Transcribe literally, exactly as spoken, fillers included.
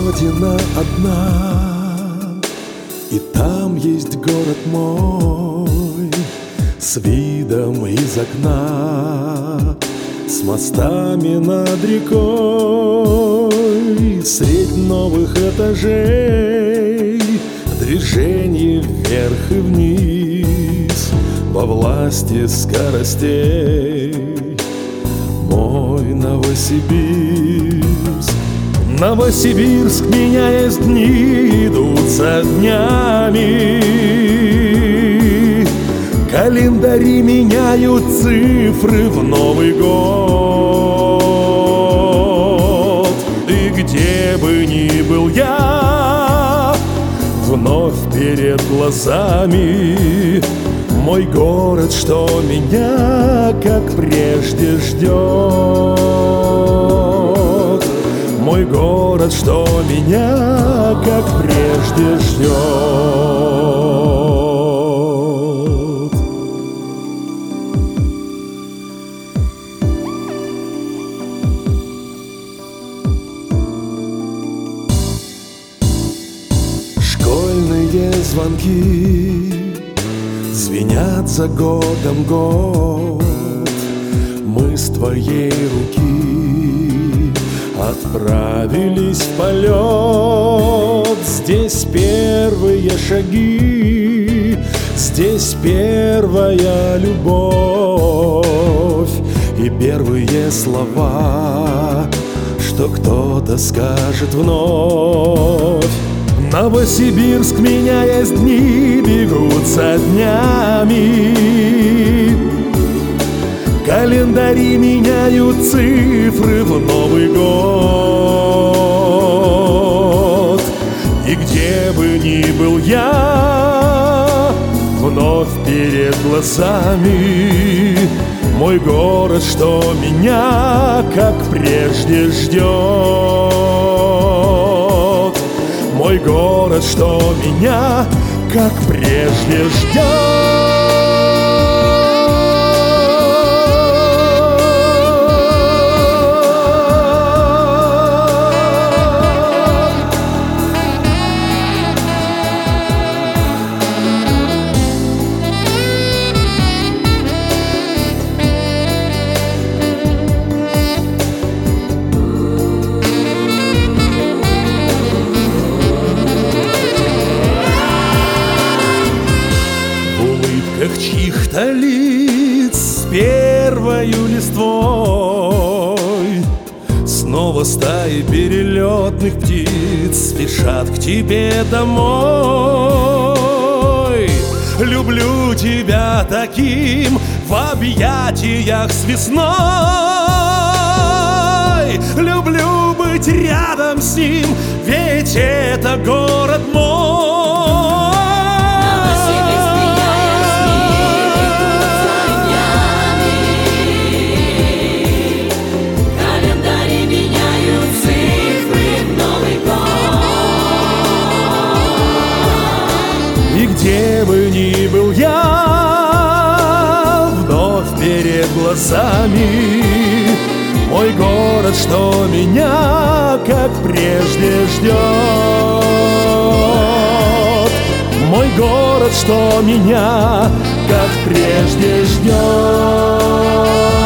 родина одна, и там есть город мой, с видом из окна, с мостами над рекой, средь новых этажей, движение вверх и вниз, во власти скоростей. Мой Новосибирск, Новосибирск, меняясь дни, идут со днями. Календари меняют цифры в Новый год. И где бы ни был я, вновь перед глазами мой город, что меня, как прежде, ждет. Мой город, что меня, как прежде, ждет. Школьные звонки звенят за годом год. Мы с твоей руки отправились в полет. Здесь первые шаги, здесь первая любовь и первые слова, что кто-то скажет вновь. Новосибирск, меняясь дни, бегут со днями. Календари меняют цифры в Новый год. И где бы ни был я, вновь перед глазами мой город, что меня, как прежде, ждет. Мой город, что меня, как прежде, ждет. Чьих-то лиц с первою листвой снова стаи перелетных птиц спешат к тебе домой. Люблю тебя таким в объятиях с весной. Люблю быть рядом с ним, ведь это город мой. Где бы ни был я, вновь перед глазами мой город, что меня, как прежде, ждет. Мой город, что меня, как прежде, ждет.